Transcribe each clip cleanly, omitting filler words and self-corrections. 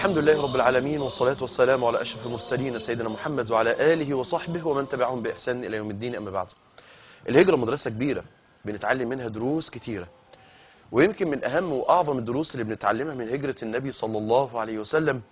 الحمد لله رب العالمين، والصلاة والسلام على أشرف المرسلين سيدنا محمد وعلى آله وصحبه ومن تبعهم بإحسان إلى يوم الدين. أما بعد، الهجرة مدرسة كبيرة بنتعلم منها دروس كتيرة، ويمكن من أهم وأعظم الدروس اللي بنتعلمها من هجرة النبي صلى الله عليه وسلم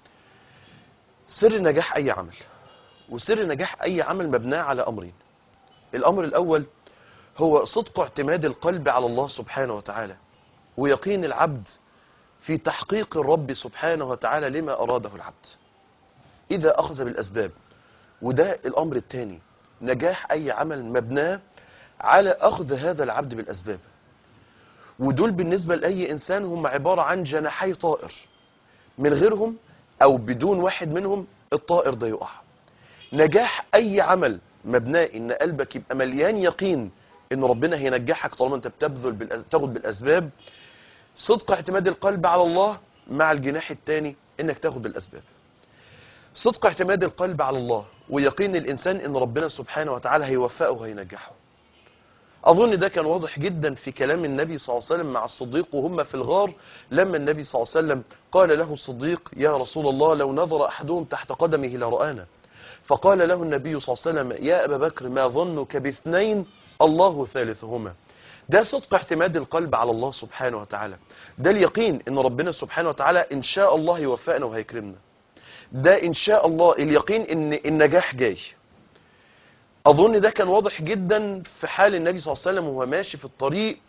سر نجاح أي عمل. وسر نجاح أي عمل مبناه على أمرين. الأمر الأول هو صدق اعتماد القلب على الله سبحانه وتعالى، ويقين العبد في تحقيق الرب سبحانه وتعالى لما أراده العبد إذا أخذ بالأسباب. وده الأمر الثاني، نجاح أي عمل مبناه على أخذ هذا العبد بالأسباب. ودول بالنسبة لأي إنسان هم عبارة عن جناحي طائر، من غيرهم أو بدون واحد منهم الطائر ده يقع. نجاح أي عمل مبناه إن قلبك يبقى مليان يقين إن ربنا هينجحك طالما أنت تاخد بالأسباب. صدق اعتماد القلب على الله مع الجناح الثاني إنك تاخد بالأسباب. صدق اعتماد القلب على الله ويقين الإنسان إن ربنا سبحانه وتعالى هيوفقه وهينجحه. أظن ده كان واضح جدا في كلام النبي صلى الله عليه وسلم مع الصديق وهم في الغار، لما النبي صلى الله عليه وسلم قال له الصديق: يا رسول الله، لو نظر أحدهم تحت قدمه لرآنا. فقال له النبي صلى الله عليه وسلم: يا أبا بكر، ما ظنك باثنين الله ثالثهما. ده صدق اعتماد القلب على الله سبحانه وتعالى، ده اليقين ان ربنا سبحانه وتعالى ان شاء الله يوفقنا وهيكرمنا. ده ان شاء الله اليقين ان النجاح جاي. اظن ده كان واضح جدا في حال النبي صلى الله عليه وسلم وهو ماشي في الطريق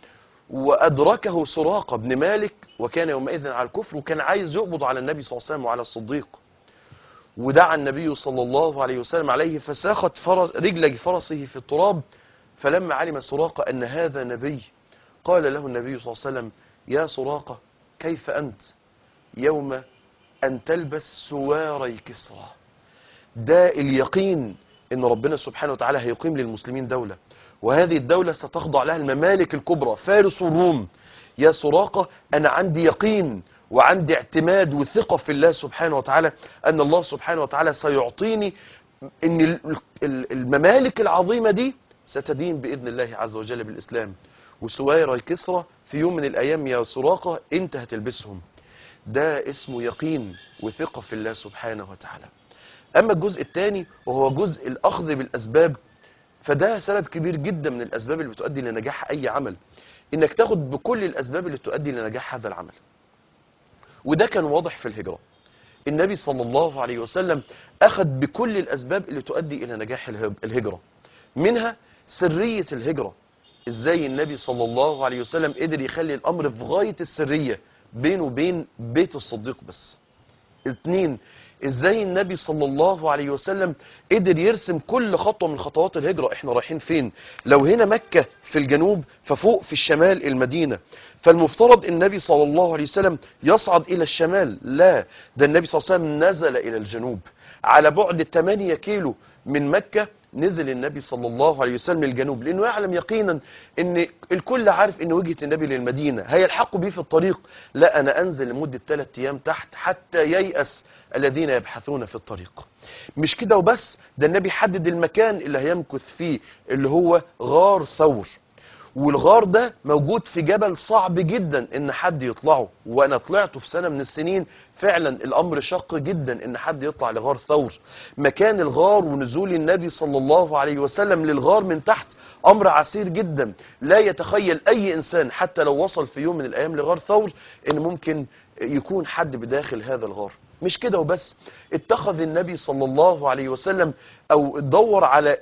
وادركه سراقة بن مالك، وكان يومئذ على الكفر، وكان عايز يقبض على النبي صلى الله عليه وسلم وعلى الصديق. ودعا النبي صلى الله عليه وسلم عليه فساخت رجل فرسه في التراب. فلما علم سراقة أن هذا نبي قال له النبي صلى الله عليه وسلم: يا سراقة، كيف أنت يوم أن تلبس سواري كسرى؟ ده اليقين إن ربنا سبحانه وتعالى هيقيم للمسلمين دولة، وهذه الدولة ستخضع لها الممالك الكبرى فارس والروم. يا سراقة، أنا عندي يقين وعندي اعتماد وثقة في الله سبحانه وتعالى أن الله سبحانه وتعالى سيعطيني أن الممالك العظيمة دي ستدين بإذن الله عز وجل بالإسلام. وسويري كسرى في يوم من الأيام يا سراقة أنت هتلبسهم. ده اسمه يقين وثقة في الله سبحانه وتعالى. أما الجزء الثاني وهو جزء الأخذ بالأسباب، فده سبب كبير جدا من الأسباب اللي بتؤدي لنجاح أي عمل، إنك تاخد بكل الأسباب اللي تؤدي لنجاح هذا العمل. وده كان واضح في الهجرة. النبي صلى الله عليه وسلم أخذ بكل الأسباب اللي تؤدي إلى نجاح الهجرة، منها سرية الهجرة. إزاي النبي صلى الله عليه وسلم قدر يخلي الأمر في غاية السرية بينه وبين بيت الصديق بس. 2، ازاي النبي صلى الله عليه وسلم قدر يرسم كل خطوة من خطوات الهجرة. احنا رايحين فين؟ لو هنا مكة في الجنوب، ففوق في الشمال المدينة. فالمفترض النبي صلى الله عليه وسلم يصعد الى الشمال، لا، ده النبي صلى الله عليه وسلم نزل الى الجنوب. على بعد 8 كيلو من مكة نزل النبي صلى الله عليه وسلم الجنوب، لانه يعلم يقينا ان الكل عارف ان وجهة النبي للمدينة هيلحقوا بيه في الطريق. لا، انا انزل لمدة 3 ايام تحت حتى ييأس الذين يبحثون في الطريق. مش كده وبس، ده النبي حدد المكان اللي هيمكث فيه، اللي هو غار ثور. والغار ده موجود في جبل صعب جدا ان حد يطلعه، وانا طلعته في سنة من السنين. فعلا الامر شق جدا ان حد يطلع لغار ثور. مكان الغار ونزول النبي صلى الله عليه وسلم للغار من تحت امر عسير جدا. لا يتخيل اي انسان حتى لو وصل في يوم من الايام لغار ثور ان ممكن يكون حد بداخل هذا الغار. مش كده وبس، اتخذ النبي صلى الله عليه وسلم او دور على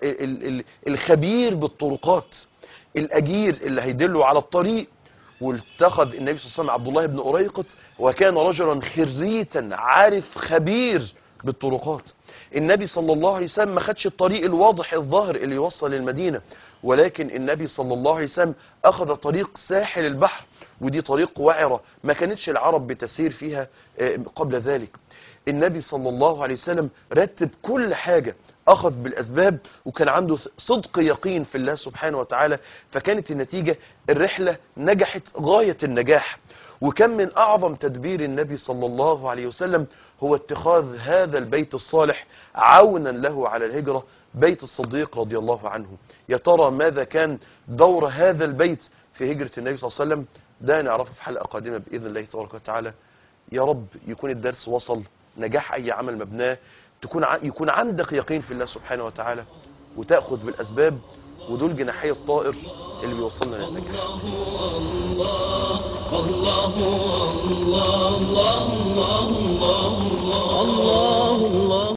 الخبير بالطرقات، الأجير اللي هيدله على الطريق. واتخذ النبي صلى الله عليه وسلم عبد الله بن أريقط، وكان رجلا خريتا عارف خبير بالطرقات. النبي صلى الله عليه وسلم ما خدش الطريق الواضح الظاهر اللي يوصل للمدينة، ولكن النبي صلى الله عليه وسلم أخذ طريق ساحل البحر، ودي طريق وعرة ما كانتش العرب بتسير فيها قبل ذلك. النبي صلى الله عليه وسلم رتب كل حاجة، أخذ بالأسباب، وكان عنده صدق يقين في الله سبحانه وتعالى. فكانت النتيجة الرحلة نجحت غاية النجاح. وكان من أعظم تدبير النبي صلى الله عليه وسلم هو اتخاذ هذا البيت الصالح عونا له على الهجرة، بيت الصديق رضي الله عنه. يا ترى ماذا كان دور هذا البيت في هجرة النبي صلى الله عليه وسلم؟ ده نعرفه في حلقة قادمة بإذن الله تبارك وتعالى. يا رب يكون الدرس وصل نجاح اي عمل مبناه يكون عندك يقين في الله سبحانه وتعالى، وتاخذ بالاسباب، ودول جناحي الطائر اللي بيوصلنا للنجاح. الله الله الله الله الله الله الله.